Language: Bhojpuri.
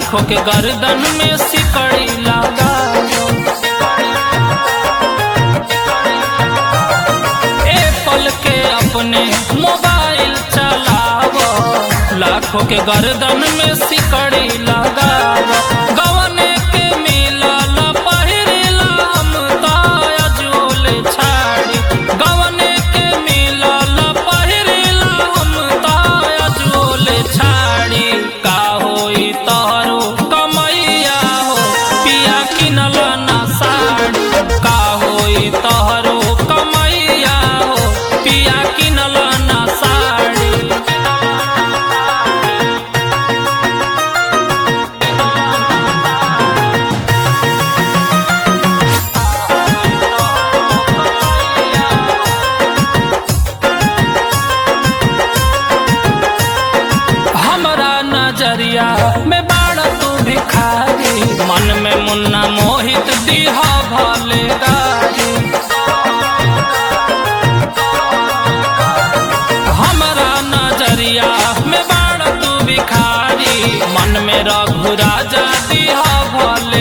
लाखों के गर्दन में सिकड़ी लगा एप्पल के अपने मोबाइल चलावो लाखों के गर्दन में सिकड़ी लगा गवने के मिलल पहिरिला हम ताया झोले छाड़ी गवने के मिलल पहिरिला हम ताया झोले छाड़ी का होई तोहरो कमैया हो पिया किनल ना साड़ी का होई तोहरो कमैया हो पिया किनल ना साड़ी हमरा नजरिया में बाड़ा तू भिखारी मन में मुन्ना मोहित दीहा भले गारी हमरा नजरिया में बाड़ा तू भिखारी मन में रघु राजा दीहा भले